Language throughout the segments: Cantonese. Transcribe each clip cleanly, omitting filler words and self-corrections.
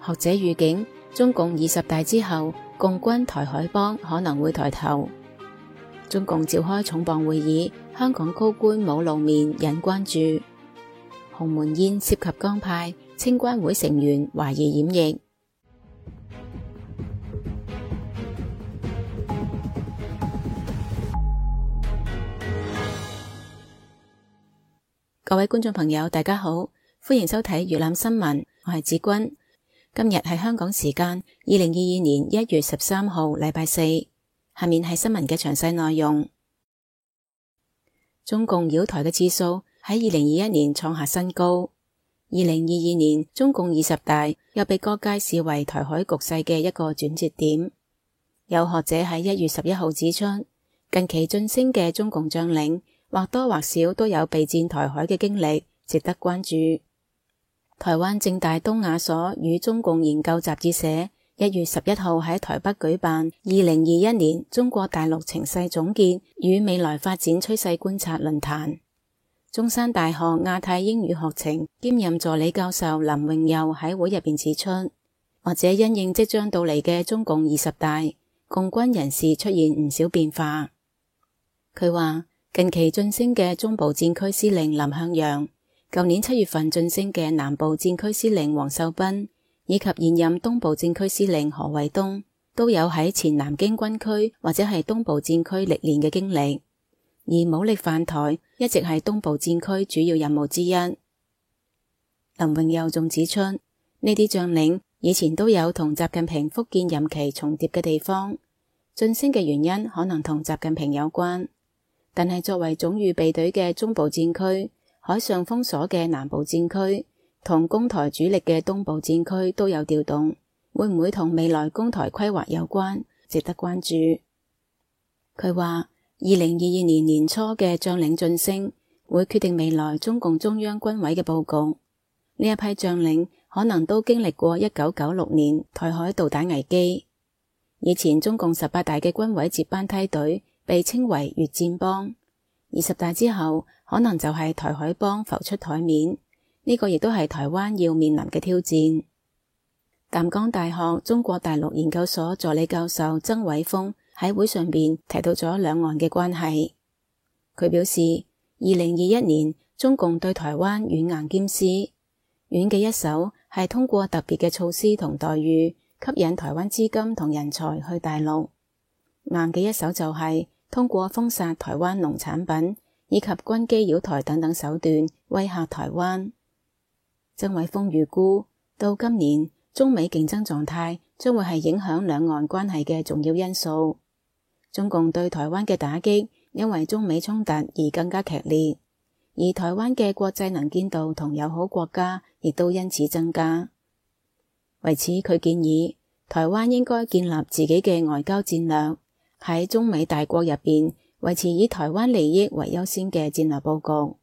學者預警，中共20大之後，共軍台海幫可能會抬頭。中共召開重磅會議，香港高官冇露面引關注。鴻門宴涉及江派，青關會成員懷疑染疫。各位觀眾朋友，大家好，歡迎收睇粵覽新聞，我係子君。今日係香港時間2022年1月13號，禮拜四。下面係新聞嘅詳細內容。中共擾台嘅次數喺2021年創下新高。2022年中共20大又被各界視為台海局勢嘅一個轉折點。有學者喺1月11號指出，近期晉升嘅中共將領或多或少都有備戰台海嘅經歷，值得關注。台灣政大東亞所與中共研究雜誌社1月11號喺台北舉辦2021年中國大陸情勢總結與未來發展趨勢觀察論壇。中山大學亞太英語學程兼任助理教授林榮佑喺會入邊指出，或者因應即將到嚟嘅中共20大，共軍人事出現唔少變化。佢話，近期晉升嘅中部戰區司令林向陽，舊年7月份晉升嘅南部戰區司令黃秀斌，以及現任東部戰區司令何衛東，都有喺前南京軍區或者係東部戰區歷練嘅經歷，而武力犯台一直係東部戰區主要任務之一。林榮佑仲指出，呢啲將領以前都有同習近平福建任期重疊嘅地方，晉升嘅原因可能同習近平有關。但係作為總預備隊嘅中部戰區、海上封鎖嘅南部戰區同攻台主力嘅東部戰區都有調動，會唔會同未來攻台規劃有關，值得關注。佢話2022年年初嘅將領晉升會決定未來中共中央軍委嘅佈局。呢一批將領可能都經歷過1996年台海導彈危機，以前中共18大嘅軍委接班梯隊被稱為越戰幫，20大之後可能就係台海幫浮出台面，呢個亦都係台灣要面臨嘅挑戰。淡江大學中國大陸研究所助理教授曾偉峰喺會上邊提到咗兩岸嘅關係。佢表示，2021年中共對台灣軟硬兼施，軟嘅一手係通過特別嘅措施同待遇吸引台灣資金同人才去大陸，硬嘅一手就係通過封殺台灣農產品以及軍機擾台等等手段威嚇台灣。曾偉峰預估到今年中美競爭狀態將會係影響兩岸關係嘅重要因素。中共對台灣嘅打擊因為中美衝突而更加劇烈，而台灣嘅國際能見度同友好國家亦都因此增加。為此，佢建議台灣應該建立自己嘅外交戰略，喺中美大國入邊維持以台灣利益為優先嘅戰略佈局。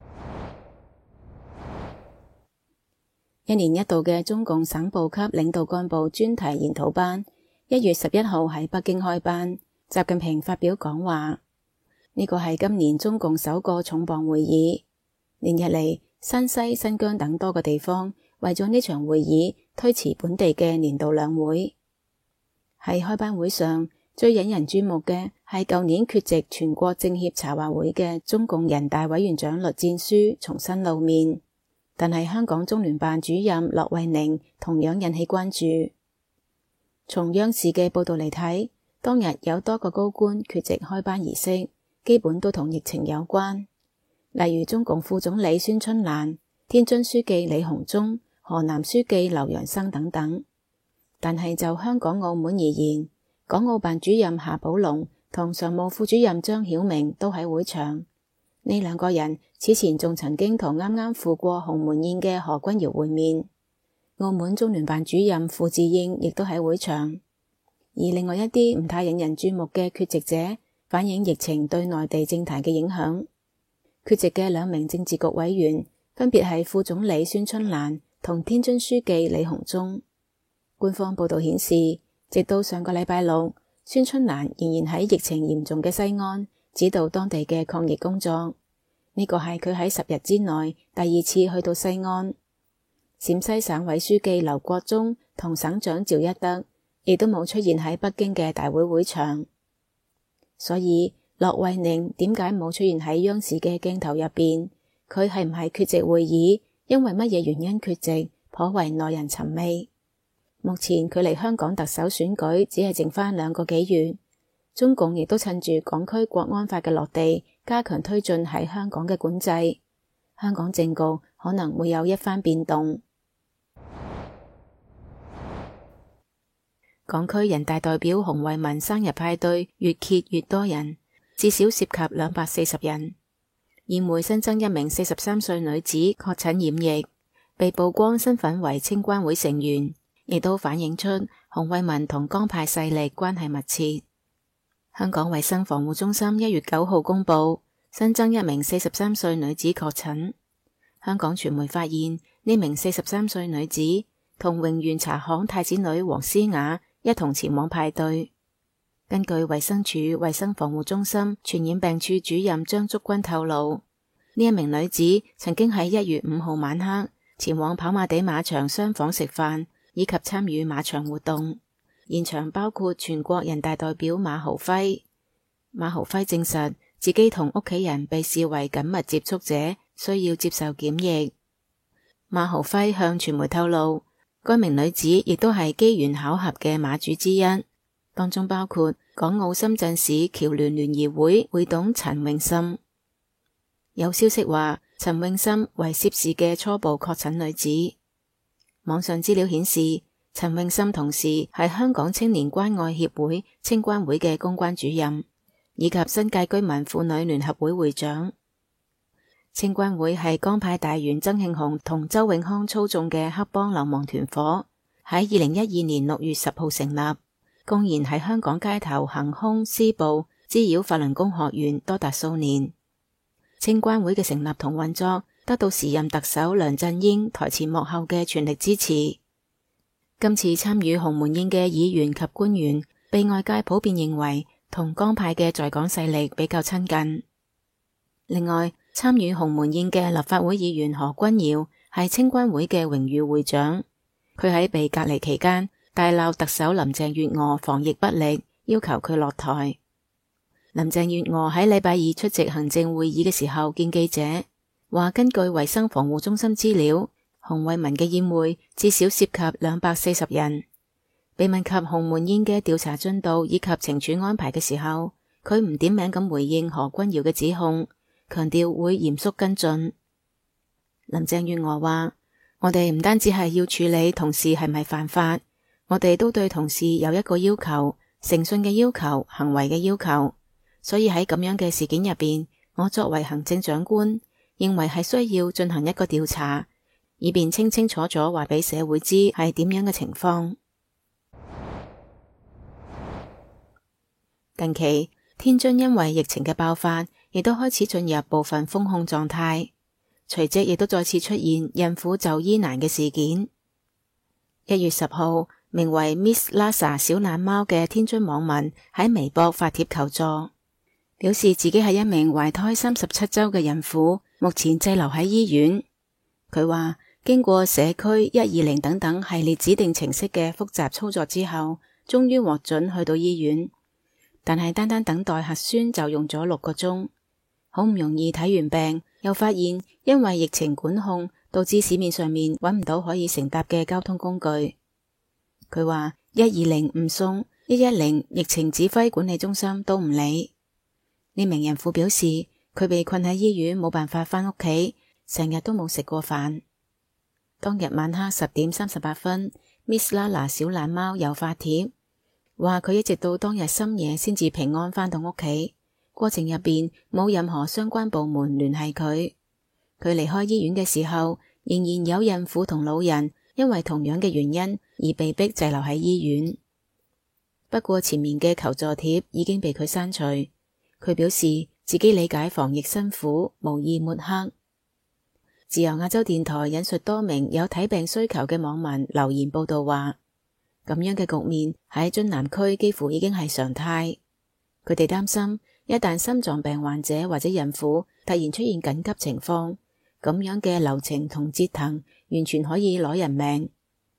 一年一度嘅中共省部級領導幹部專題研討班1月11號喺北京開班，習近平發表講話。呢個係今年中共首個重磅會議。連日嚟，山西、新疆等多個地方為咗呢場會議推遲本地嘅年度兩會。喺開班會上，最引人注目嘅係舊年缺席全國政協茶話會嘅中共人大委員長栗戰書重新露面，但係香港中聯辦主任駱惠寧同樣引起關注。從央視嘅報道嚟睇，當日有多個高官缺席開班儀式，基本都同疫情有關，例如中共副總理孫春蘭、天津書記李鴻忠、河南書記劉陽生等等。但係就香港澳門而言，港澳辦主任夏寶龍同常務副主任張曉明都喺會場。呢兩個人此前仲曾經同啱啱赴過鴻門宴嘅何君堯會面。澳門中聯辦主任傅自應亦都喺會場。而另外一啲唔太引人注目嘅缺席者，反映疫情對內地政壇嘅影響。缺席嘅兩名政治局委員分別係副總理孫春蘭同天津書記李鴻忠。官方報道顯示，直到上個禮拜六，孫春蘭仍然喺疫情嚴重嘅西安指導當地嘅抗疫工作。呢個係佢喺10日之內第二次去到西安。陝西省委書記劉國中同省長趙一德，亦都冇出現喺北京嘅大會會場。所以駱惠寧點解冇出現喺央視嘅鏡頭入邊？佢係唔係缺席會議？因為乜嘢原因缺席？頗為耐人尋味。目前距離香港特首選舉只係剩返2個幾月，中共亦都趁住港區國安法嘅落地，加強推進喺香港嘅管制。香港政局可能會有一番變動。港區人大代表洪為民生日派對越揭越多人，至少涉及240人。宴會新增1名43歲女子確診染疫，被曝光身份為青關會成員，亦都反映出洪為民同江派勢力關係密切。香港衛生防護中心1月9號公布新增1名43歲女子確診。香港傳媒發現呢名43歲女子同榮源茶行太子女黃詩雅一同前往派對。根據衛生署衛生防護中心傳染病處主任張竹君透露，呢一名女子曾經喺1月5號晚黑前往跑馬地馬場雙房食飯，以及參與馬場活動。現場包括全國人大代表馬豪輝。馬豪輝證實自己同屋企人被視為緊密接觸者，需要接受檢疫。馬豪輝向傳媒透露，該名女子亦都係機緣巧合嘅馬主之一，當中包括港澳深圳市僑聯聯誼會會董陳詠琛。有消息話，陳詠琛為涉事嘅初步確診女子。網上資料顯示，陳詠琛同時係香港青年關愛協會青關會嘅公關主任，以及新界居民婦女聯合會會長。青關會係江派大員曾慶紅同周永康操縱嘅黑幫流氓團伙，喺2012年6月10號成立，公然喺香港街頭行兇施暴，滋擾法輪功學員多達數年。青關會嘅成立同運作得到時任特首梁振英台前幕後嘅全力支持。今次參與鴻門宴嘅議員及官員，被外界普遍認為同江派嘅在港勢力比較親近。另外，參與鴻門宴嘅立法會議員何君堯係青關會嘅榮譽會長，佢喺被隔離期間大鬧特首林鄭月娥防疫不力，要求佢落台。林鄭月娥喺禮拜二出席行政會議嘅時候見記者，話根據衛生防護中心資料，洪為民嘅宴會至少涉及240人。被問及鴻門宴嘅調查進度以及懲處安排嘅時候，佢唔點名咁回應何君堯嘅指控，強調會嚴肅跟進。林鄭月娥話：我哋唔單止係要處理同事係咪犯法，我哋都對同事有一個要求，誠信嘅要求，行為嘅要求。所以喺咁樣嘅事件入邊，我作為行政長官，認為係需要進行一個調查，以便清清楚楚話俾社會知係點樣嘅情況。近期，天津因為疫情嘅爆發，亦都開始進入部分封控狀態，隨即亦都再次出現孕婦就醫難嘅事件。1月10號，名為 Miss Lasa 小懶貓嘅天津網民喺微博發帖求助，表示自己係一名懷胎37週嘅孕婦，目前滯留喺醫院。佢話經過社區120等等系列指定程式嘅複雜操作之後，終於獲准去到醫院，但係單單等待核酸就用咗6個鐘，好唔容易睇完病，又發現因為疫情管控，導致市面上面揾唔到可以乘搭嘅交通工具。佢話120唔送，110疫情指揮管理中心都唔理。呢名孕婦表示，佢被困喺醫院，冇辦法返屋企，成日都冇食過飯。當日晚黑10點38分，Miss Lala 小懶貓又發帖，話佢一直到當日深夜先至平安返到屋企，過程入邊冇任何相關部門聯繫佢。佢離開醫院嘅時候，仍然有孕婦同老人因為同樣嘅原因而被逼滯留喺醫院。不過前面嘅求助帖已經被佢刪除。佢表示自己理解防疫辛苦，無意抹黑。自由亞洲電台引述多名有睇病需求嘅網民留言報道話，咁樣嘅局面喺津南區幾乎已經係常態。佢哋擔心一旦心臟病患者或者孕婦突然出現緊急情況，咁樣嘅流程同折騰完全可以攞人命。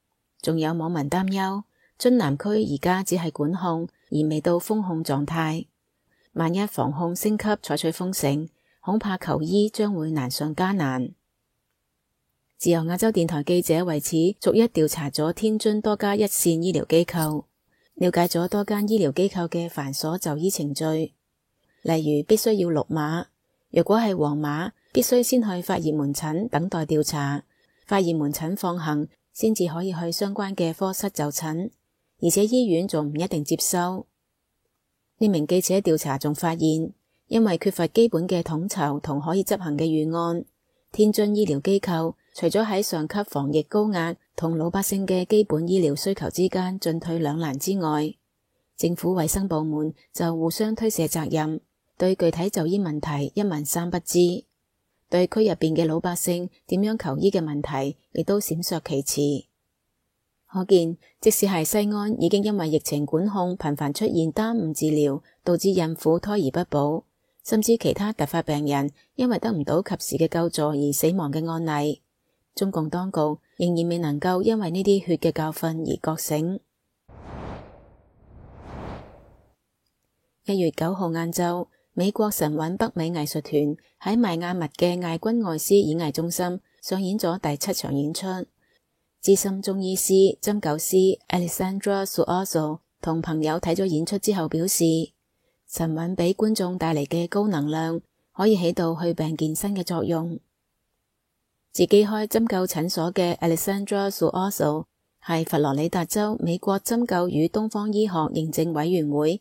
仲有網民擔憂，津南區而家只係管控，而未到封控狀態。萬一防控升級採取封城，恐怕求醫將會難上加難。自由亞洲電台記者為此逐一調查咗天津多家一線醫療機構，了解咗多間醫療機構嘅繁瑣就醫程序，例如必須要綠碼，若果係黃碼，必須先去發熱門診等待調查，發熱門診放行先至可以去相關嘅科室就診，而且醫院仲唔一定接收。呢名記者調查仲發現，因為缺乏基本嘅統籌同可以執行嘅預案，天津醫療機構除咗喺上級防疫高壓同老百姓嘅基本醫療需求之間進退兩難之外，政府衛生部門就互相推卸責任，對具體就醫問題一問三不知，對區入邊嘅老百姓點樣求醫嘅問題亦都閃爍其詞。可見，即使係西安已經因為疫情管控頻繁出現耽誤治療，導致孕婦胎兒不保，甚至其他突發病人因為得唔到及時嘅救助而死亡嘅案例，中共當局仍然未能夠因為呢啲血嘅教訓而覺醒。1月9號晏晝，美國神韻北美藝術團喺邁阿密嘅艾君艾斯演藝中心上演咗第7場演出。資深中醫師、針灸師 Alessandra Suazo 同朋友睇咗演出之後表示，神韻俾觀眾帶嚟嘅高能量可以起到去病健身嘅作用。自己開針灸診所嘅 Alessandra Suazo 係佛羅里達州美國針灸與東方醫學認證委員會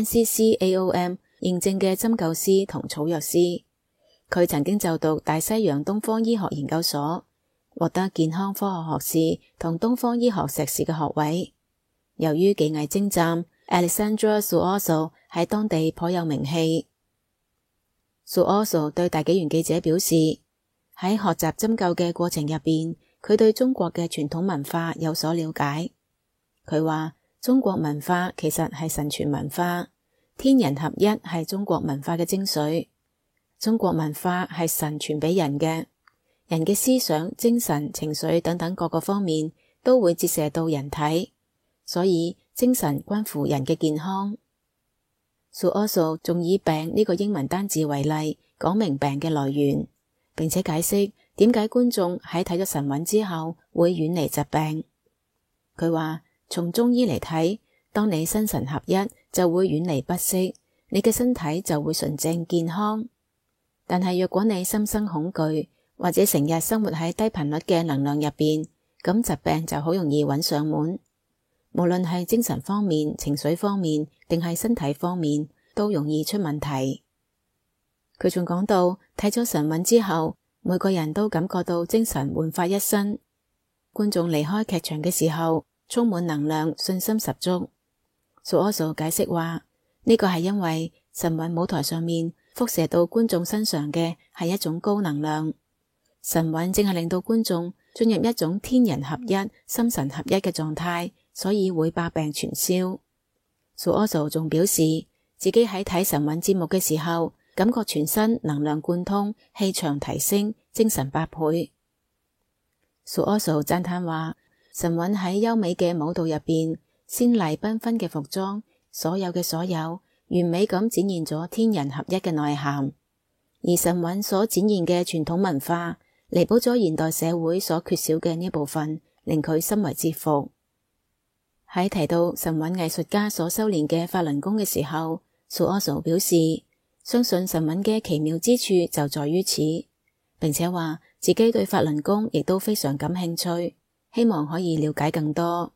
NCCAOM 認證嘅針灸師同草藥師。佢曾經就讀大西洋東方醫學研究所，獲得健康科學學士同東方醫學碩士嘅學位。由於技藝精湛， Alessandra Suazo 喺當地頗有名氣。Suazo 對大紀元記者表示，喺學習針灸嘅過程入邊，佢對中國嘅傳統文化有所了解。佢話中國文化其實係神傳文化，天人合一係中國文化嘅精髓。中國文化係神傳俾人嘅，人嘅思想、精神、情緒等等各個方面都會折射到人體，所以精神關乎人嘅健康。Suazo 仲以病呢個英文單字為例，講明病嘅來源，並且解釋點解觀眾喺睇咗神韻之後會遠離疾病。佢話從中醫嚟睇，當你心神合一，就會遠離不適，你嘅身體就會純正健康。但係若果你心生恐懼，或者成日生活喺低頻率嘅能量入邊，咁疾病就好容易揾上門。無論係精神方面、情緒方面，定係身體方面，都容易出問題。佢仲講到，睇咗神韻之後，每個人都感覺到精神煥發一新。觀眾離開劇場嘅時候，充滿能量，信心十足。Suazo 解釋話，呢個係因為神韻舞台上面輻射到觀眾身上嘅係一種高能量。神韻正係令到觀眾進入一種天人合一、心神合一嘅狀態，所以會百病全消。Suazo 仲表示，自己喺睇神韻節目嘅時候，感覺全身能量貫通，氣場提升，精神8倍。Suazo 讚嘆話，神韻喺優美嘅舞蹈入邊，鮮麗繽紛嘅服裝，所有嘅所有，完美咁展現咗天人合一嘅內涵。而神韻所展現嘅傳統文化，彌補咗現代社會所缺少嘅呢部分，令佢深為折服。喺提到神韻藝術家所修煉嘅法輪功嘅時候，Suazo 表示，相信神韻嘅奇妙之處就在於此，並且話自己對法輪功亦都非常感興趣，希望可以了解更多。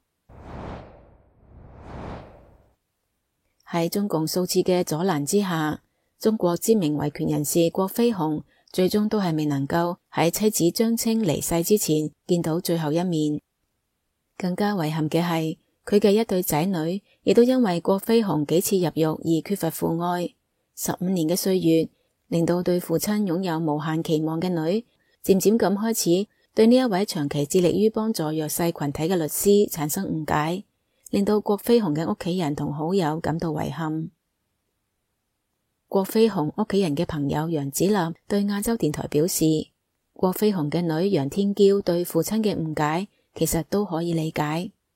喺中共數次嘅阻攔之下，中國知名維權人士郭飛雄最終都係未能夠喺妻子張青離世之前見到最後一面。更加遺憾嘅係，佢嘅一對仔女亦都因為郭飛雄幾次入獄而缺乏父愛。15年嘅歲月，令到對父親擁有無限期望嘅女，漸漸咁開始對呢一位長期致力於幫助弱勢群體嘅律師產生誤解，令到郭飛雄嘅屋企人同好友感到遺憾。郭飛雄屋企人嘅朋友楊子立對亞洲電台表示，郭飛雄嘅女楊天嬌對父親嘅誤解其實都可以理解。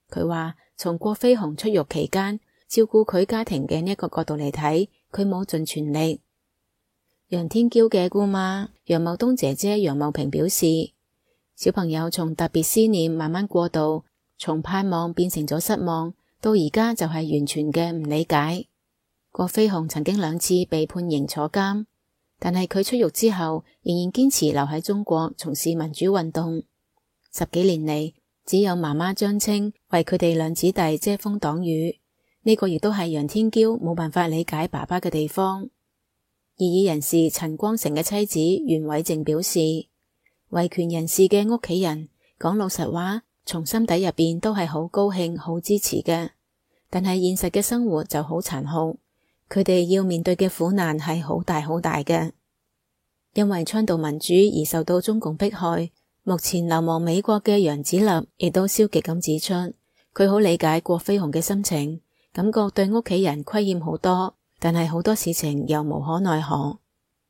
佢話從郭飛雄出獄期間照顧佢家庭嘅呢一個角度嚟睇，佢冇盡全力。楊天驕嘅姑媽楊茂東姐姐楊茂平表示，小朋友從特別思念慢慢過渡，從盼望變成咗失望，到而家就係完全嘅唔理解。郭飛雄曾經2次被判刑坐監，但係佢出獄之後仍然堅持留喺中國從事民主運動。10幾年嚟，只有媽媽張青為佢哋2子弟遮風擋雨，呢個亦都係楊天驕冇辦法理解爸爸嘅地方。異議人士陳光誠嘅妻子袁偉靜表示，維權人士嘅屋企人講老實話，從心底入邊都係好高興、好支持嘅，但係現實嘅生活就好殘酷，佢哋要面對嘅苦難係好大好大嘅。因為倡導民主而受到中共迫害，目前流亡美國嘅楊子立亦都消極咁指出，佢好理解郭飛雄嘅心情，感覺對屋企人虧欠好多，但係好多事情又無可奈何。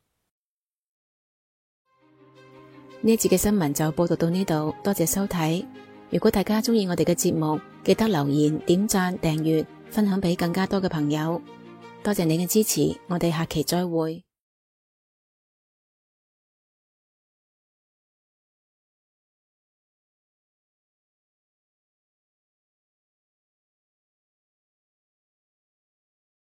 呢一節嘅新聞就報道到呢度，多謝收睇。如果大家鍾意我哋嘅節目，記得留言、點讚、訂閱、分享俾更加多嘅朋友。多謝你嘅支持，我哋下期再會。